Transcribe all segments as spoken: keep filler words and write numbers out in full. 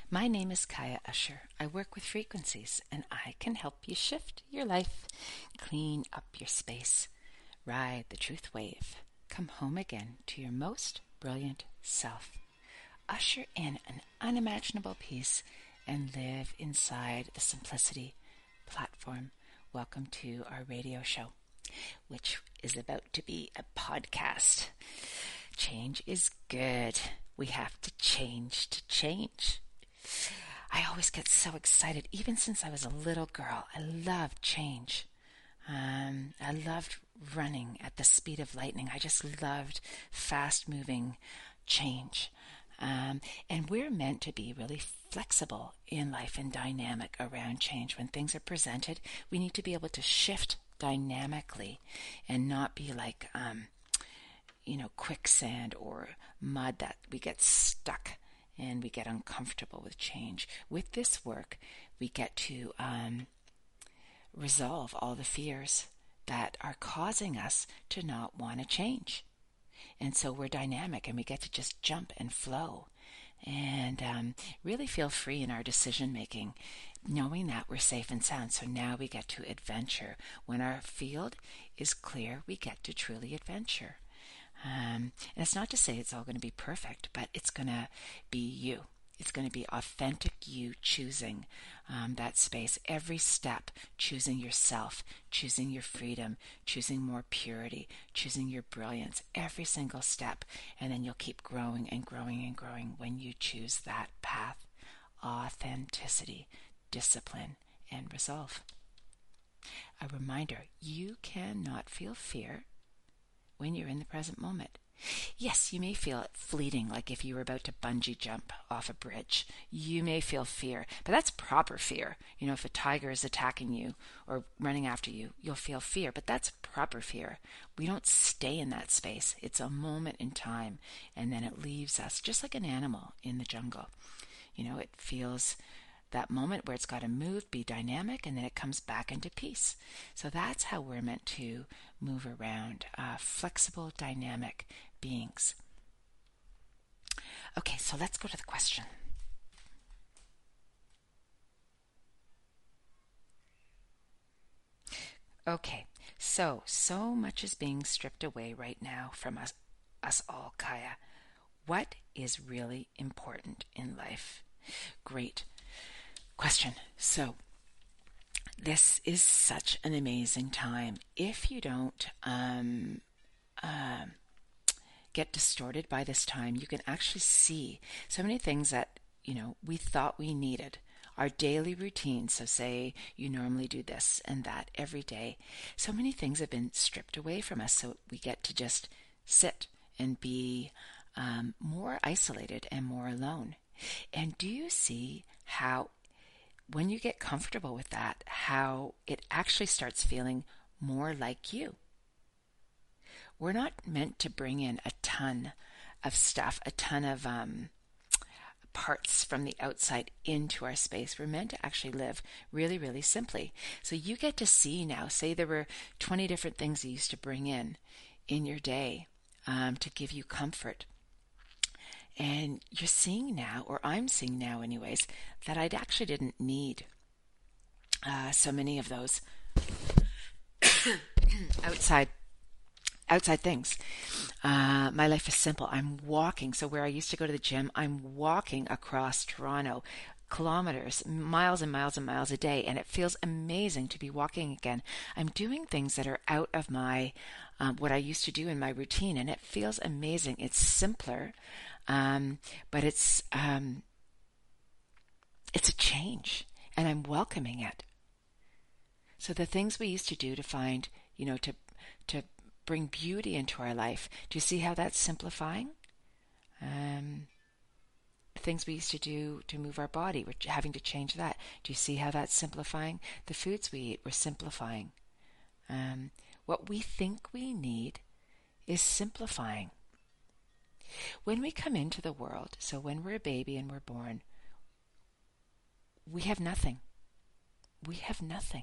My name is Kaya Usher. I work with frequencies and I can help you shift your life, clean up your space, ride the truth wave, come home again to your most brilliant self, usher in an unimaginable peace, and live inside the Simplicity platform. Welcome to our radio show, which is about to be a podcast. Change is good. We have to change to change. I always get so excited, even since I was a little girl. I loved change. Um, I loved running at the speed of lightning. I just loved fast-moving change. Um, and we're meant to be really flexible in life and dynamic around change. When things are presented, we need to be able to shift dynamically and not be like, um, you know, quicksand or mud that we get stuck and we get uncomfortable with change. With this work, we get to um, resolve all the fears that are causing us to not want to change. And so we're dynamic and we get to just jump and flow and um, really feel free in our decision making, knowing that we're safe and sound. So now we get to adventure. When our field is clear, we get to truly adventure. Um, and it's not to say it's all going to be perfect, but it's going to be you. It's going to be authentic you choosing um, that space. Every step, choosing yourself, choosing your freedom, choosing more purity, choosing your brilliance. Every single step. And then you'll keep growing and growing and growing when you choose that path. Authenticity, discipline, and resolve. A reminder, you cannot feel fear when you're in the present moment. Yes, you may feel it fleeting, like if you were about to bungee jump off a bridge. You may feel fear, but that's proper fear. You know, if a tiger is attacking you or running after you, you'll feel fear, but that's proper fear. We don't stay in that space. It's a moment in time, and then it leaves us, just like an animal in the jungle. You know, it feels that moment where it's got to move, be dynamic, and then it comes back into peace. So that's how we're meant to move around, uh, flexible, dynamic beings. Okay, so let's go to the question. Okay, so, so much is being stripped away right now from us, us all, Kaya. What is really important in life? Great question. So, this is such an amazing time. If you don't um, um, get distorted by this time, you can actually see so many things that, you know, we thought we needed. Our daily routine, so say you normally do this and that every day, so many things have been stripped away from us, so we get to just sit and be um, more isolated and more alone. And do you see how when you get comfortable with that, how it actually starts feeling more like you? We're not meant to bring in a ton of stuff, a ton of um, parts from the outside into our space. We're meant to actually live really, really simply. So you get to see now, say there were twenty different things you used to bring in in your day um, to give you comfort. And you're seeing now, or I'm seeing now anyways, that I actually didn't need uh, so many of those outside outside things. Uh, my life is simple. I'm walking. So where I used to go to the gym, I'm walking across Toronto, kilometers, miles and miles and miles a day, and it feels amazing to be walking again. I'm doing things that are out of my um, what I used to do in my routine, and it feels amazing. It's simpler. Um, but it's um, it's a change, and I'm welcoming it. So the things we used to do to find, you know, to to bring beauty into our life, do you see how that's simplifying? Um, things we used to do to move our body, we're having to change that. Do you see how that's simplifying? The foods we eat, we're simplifying. Um, what we think we need is simplifying. When we come into the world, so when we're a baby and we're born, we have nothing. We have nothing.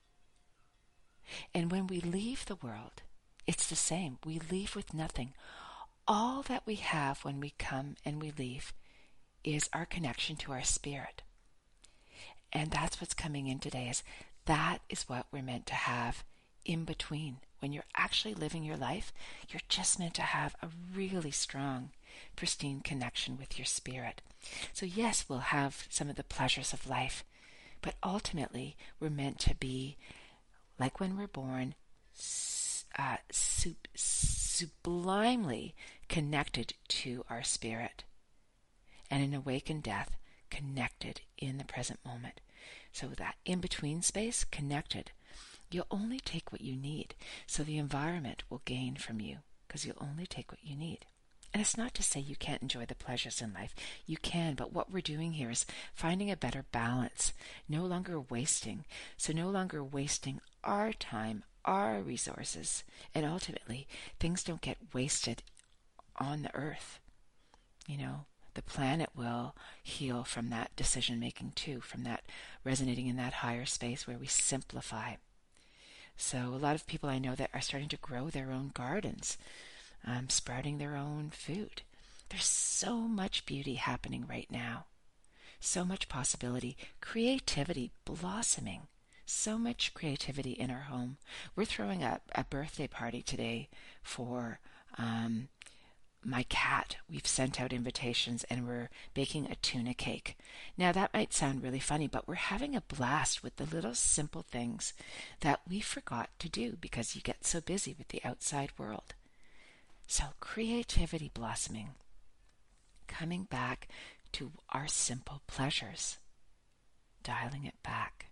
And when we leave the world, it's the same. We leave with nothing. All that we have when we come and we leave is our connection to our spirit. And that's what's coming in today, is that is what we're meant to have in between. When you're actually living your life, you're just meant to have a really strong, pristine connection with your spirit. So yes, we'll have some of the pleasures of life, but ultimately we're meant to be, like when we're born, uh, sub- sublimely connected to our spirit. And in awakened death, connected in the present moment. So that in-between space, connected. You'll only take what you need. So the environment will gain from you, because you'll only take what you need. And it's not to say you can't enjoy the pleasures in life. You can, but what we're doing here is finding a better balance, no longer wasting. So no longer wasting our time, our resources, and ultimately things don't get wasted on the earth. You know, the planet will heal from that decision making too, from that resonating in that higher space where we simplify. So a lot of people I know that are starting to grow their own gardens, um, sprouting their own food. There's so much beauty happening right now. So much possibility, creativity blossoming. So much creativity in our home. We're throwing a, a birthday party today for um, my cat. We've sent out invitations and we're baking a tuna cake. Now that might sound really funny, but we're having a blast with the little simple things that we forgot to do because you get so busy with the outside world. So creativity blossoming, coming back to our simple pleasures, dialing it back.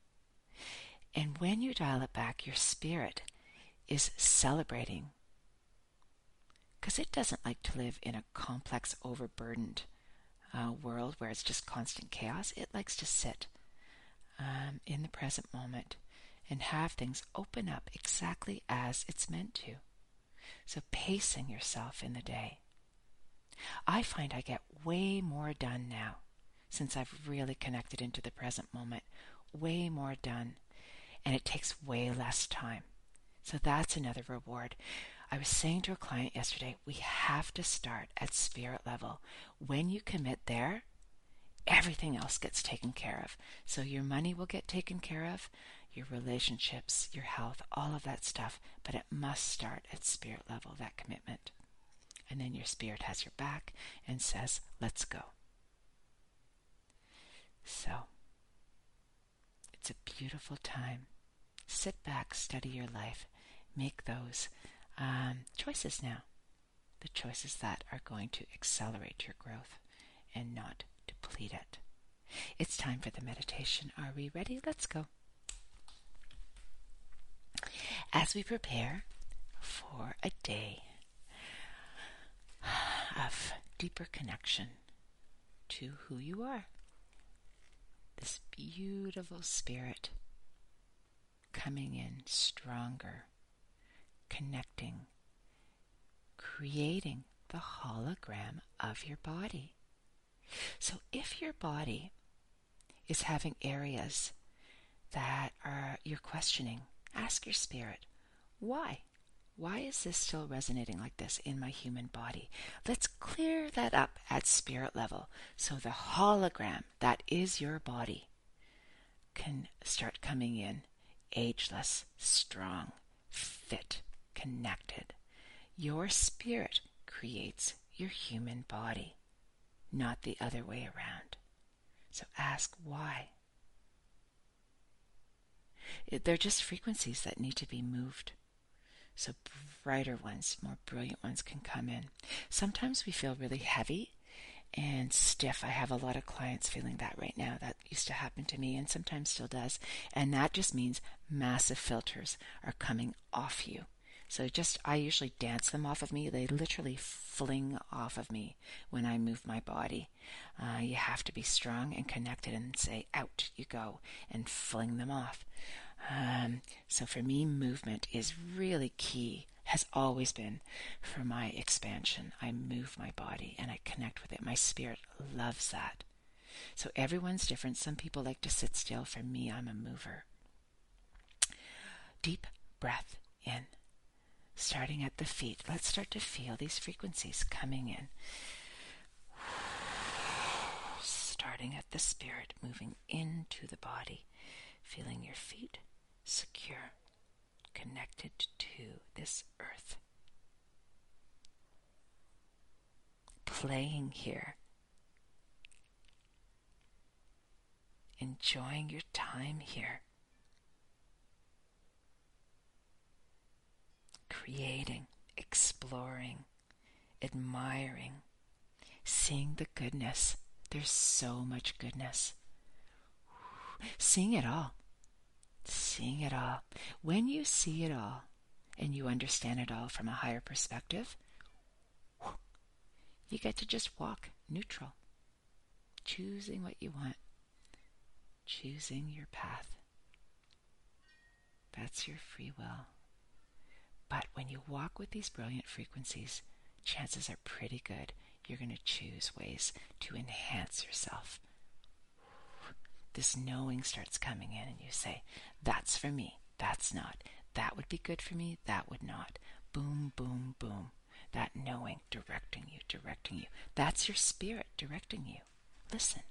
And when you dial it back, your spirit is celebrating, because it doesn't like to live in a complex, overburdened uh, world where it's just constant chaos. It likes to sit um, in the present moment and have things open up exactly as it's meant to. So pacing yourself in the day. I find I get way more done now since I've really connected into the present moment. Way more done. And it takes way less time. So that's another reward. I was saying to a client yesterday, we have to start at spirit level. When you commit there, everything else gets taken care of. So your money will get taken care of, your relationships, your health, all of that stuff. But it must start at spirit level, that commitment. And then your spirit has your back and says, let's go. So, it's a beautiful time. Sit back, study your life. Make those um, choices now. The choices that are going to accelerate your growth and not deplete it. It's time for the meditation. Are we ready? Let's go. As we prepare for a day of deeper connection to who you are, this beautiful spirit coming in stronger, connecting, creating the hologram of your body. So if your body is having areas that are you're questioning, ask your spirit, why? Why is this still resonating like this in my human body? Let's clear that up at spirit level so the hologram that is your body can start coming in ageless, strong, fit, connected. Your spirit creates your human body, not the other way around. So ask why. They're just frequencies that need to be moved. So brighter ones, more brilliant ones can come in. Sometimes we feel really heavy and stiff. I have a lot of clients feeling that right now. That used to happen to me and sometimes still does. And that just means massive filters are coming off you. So just, I usually dance them off of me. They literally fling off of me when I move my body. Uh, you have to be strong and connected and say, out you go, and fling them off. Um, so for me, movement is really key, has always been for my expansion. I move my body and I connect with it. My spirit loves that. So everyone's different. Some people like to sit still. For me, I'm a mover. Deep breath in. Starting at the feet, let's start to feel these frequencies coming in. starting at the spirit, moving into the body, feeling your feet secure, connected to this earth. Playing here, enjoying your time here, creating, exploring, admiring, seeing the goodness. There's so much goodness. Seeing it all. Seeing it all. When you see it all and you understand it all from a higher perspective, you get to just walk neutral, choosing what you want, choosing your path. That's your free will. But when you walk with these brilliant frequencies, chances are pretty good you're going to choose ways to enhance yourself. This knowing starts coming in and you say, that's for me, that's not. That would be good for me, that would not. Boom, boom, boom. That knowing directing you, directing you. That's your spirit directing you. Listen.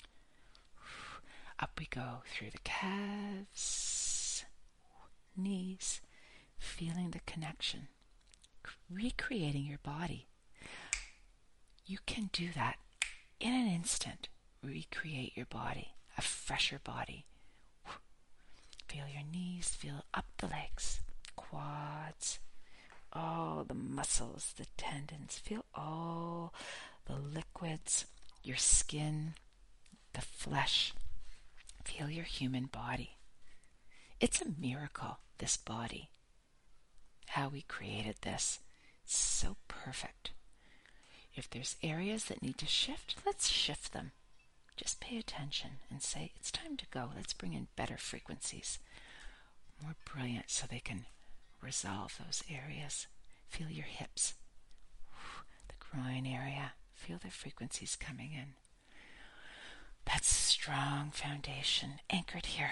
Up we go through the calves, knees, feeling the connection, recreating your body. You can do that in an instant. Recreate your body, a fresher body. Feel your knees, feel up the legs, quads, all the muscles, the tendons. Feel all the liquids, your skin, the flesh. Feel your human body. It's a miracle, this body. How we created this. It's so perfect. If there's areas that need to shift, let's shift them. Just pay attention and say, it's time to go. Let's bring in better frequencies, more brilliant, so they can resolve those areas. Feel your hips, the groin area. Feel the frequencies coming in. That's a strong foundation, anchored here.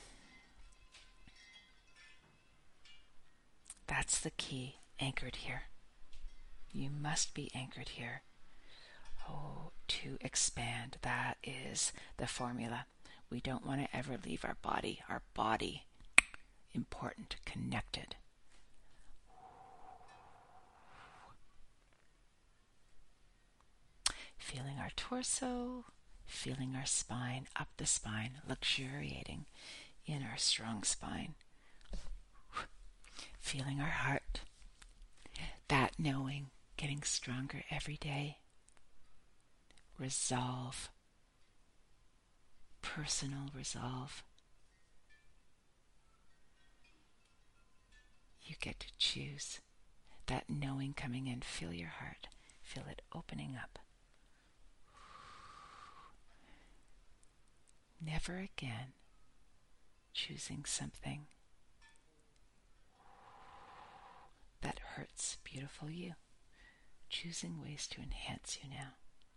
That's the key, anchored here. You must be anchored here. Oh, to expand. That is the formula. We don't want to ever leave our body. Our body, important, connected. Feeling our torso, feeling our spine, up the spine, luxuriating in our strong spine. Feeling our heart, that knowing, getting stronger every day. Resolve, personal resolve. You get to choose that knowing coming in. Feel your heart, feel it opening up. Never again choosing something that hurts beautiful you. Choosing ways to enhance you now.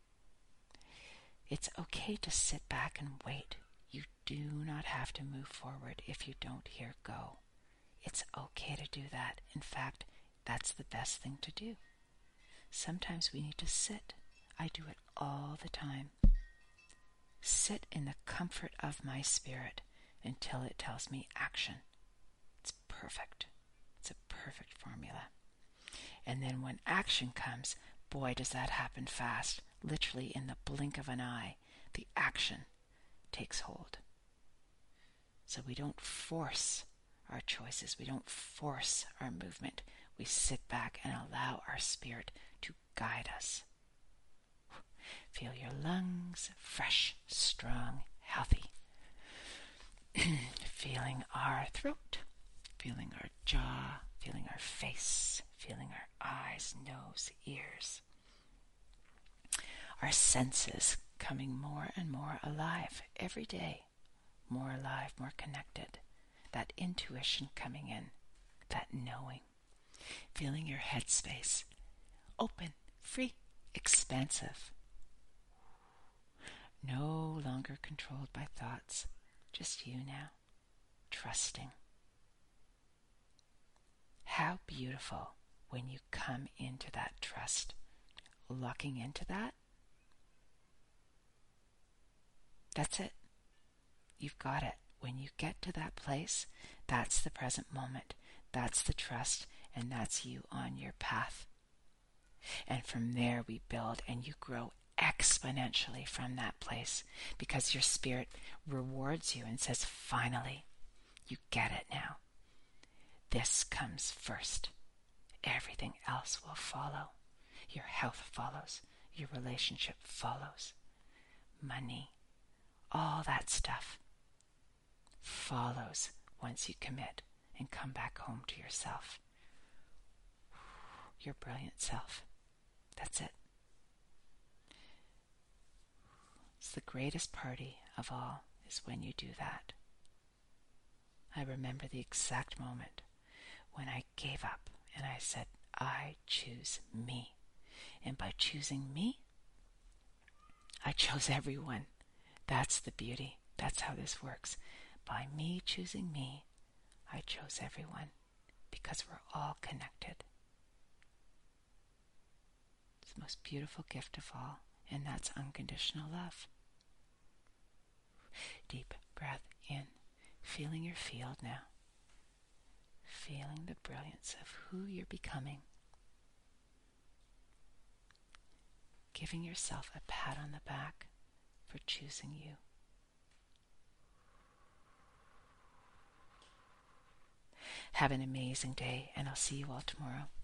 It's okay to sit back and wait. You do not have to move forward if you don't hear go. It's okay to do that. In fact, that's the best thing to do. Sometimes we need to sit. I do it all the time. Sit in the comfort of my spirit until it tells me action. It's perfect. It's a perfect formula. And then when action comes, boy, does that happen fast. Literally in the blink of an eye, the action takes hold. So we don't force our choices. We don't force our movement. We sit back and allow our spirit to guide us. Feel your lungs, fresh, strong, healthy. Feeling our throat, feeling our jaw, feeling our face, feeling our eyes, nose, ears. Our senses coming more and more alive every day. More alive, more connected. That intuition coming in, that knowing. Feeling your head space open, free, expansive. No longer controlled by thoughts, just you now, trusting. How beautiful when you come into that trust, locking into that. That's it. You've got it. When you get to that place, that's the present moment. That's the trust, and that's you on your path. And from there we build, and you grow exponentially from that place, because your spirit rewards you and says, finally, you get it now. This comes first. Everything else will follow. Your health follows. Your relationship follows. Money, all that stuff follows once you commit and come back home to yourself. Your brilliant self. That's it. It's the greatest party of all is when you do that. I remember the exact moment when I gave up and I said, I choose me. And by choosing me, I chose everyone. That's the beauty. That's how this works. By me choosing me, I chose everyone, because we're all connected. It's the most beautiful gift of all, and that's unconditional love. Deep breath in, feeling your field now. Feeling the brilliance of who you're becoming. Giving yourself a pat on the back for choosing you. Have an amazing day, and I'll see you all tomorrow.